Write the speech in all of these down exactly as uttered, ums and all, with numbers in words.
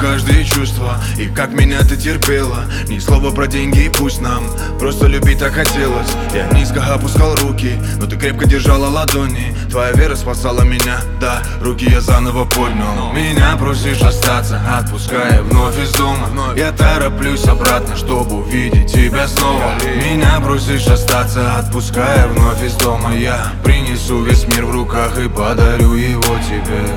каждое чувство, и как меня ты терпела. Ни слова про деньги, пусть нам просто любить так хотелось. Я низко опускал руки, но ты крепко держала ладони. Твоя вера спасала меня, да, руки я заново поднял. Меня просишь остаться, отпуская вновь из дома. Я тороплюсь обратно, чтобы увидеть тебя снова. Меня просишь остаться, отпуская вновь из дома. Я принесу весь мир в руках и подарю его тебе.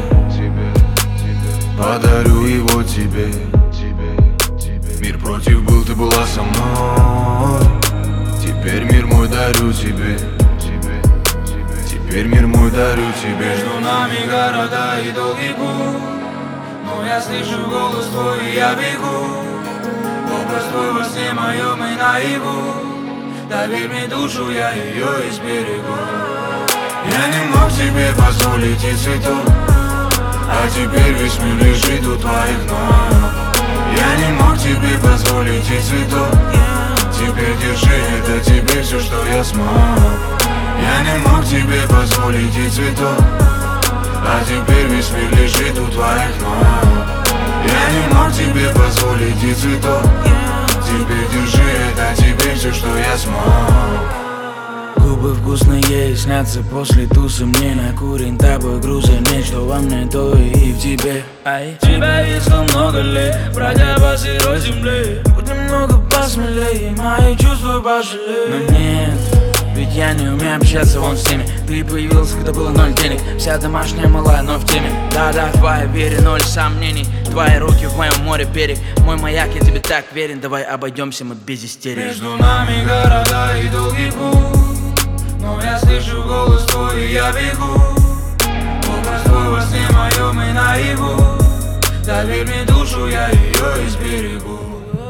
Подарю его тебе. Мир против был, ты была со мной. Теперь мир мой дарю тебе. Теперь мир мой дарю тебе. Между нами города и долгий путь, но я слышу голос твой и я бегу. Образ твой во сне моем и наяву. Доверь мне душу, я ее изберегу. Я не мог тебе позволить и цветов, а теперь весь мир лежит у твоих ног. Я не мог тебе позволить и цветов, теперь держи, это тебе все, что я смог. Я не мог тебе позволить и цветов, а теперь весь мир лежит у твоих ног. Я не мог тебе позволить и цветов, теперь держи, это тебе все, что я смог. Губы вкусные снятся после тусы. Мне накурен тобой груза. Нет, что во мне, то и в тебе. Ай, тебя висло много лет, бродя по сырой земле. Будь немного посмелее, мои чувства пожалей. Но нет, ведь я не умею общаться вон с теми. Ты появился, когда было ноль денег. Вся домашняя малая, но в теме. Да-да, в твоей вере ноль сомнений. Твои руки в моем море берег. Мой маяк, я тебе так верен. Давай обойдемся мы без истерии. Между нами города и долгий путь, но я слышу голос твой и я бегу. Образ твой во сне моем и наяву. Доверь мне душу, я ее изберегу.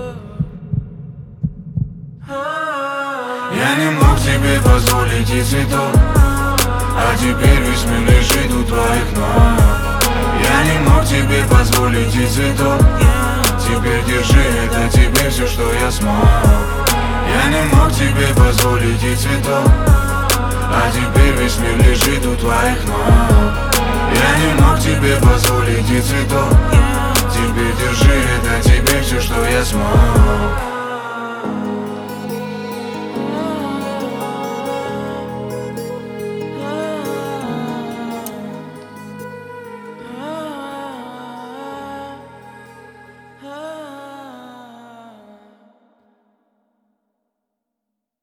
Я не мог тебе позволить и цветов, а теперь весь мир лежит у твоих ног. Я не мог тебе позволить и цветов, теперь держи, это тебе все, что я смог. Я не мог тебе позволить и цветов, а теперь весь мир лежит у твоих ног. Я не мог тебе позволить и цветов, теперь держи, это тебе все, что я смог.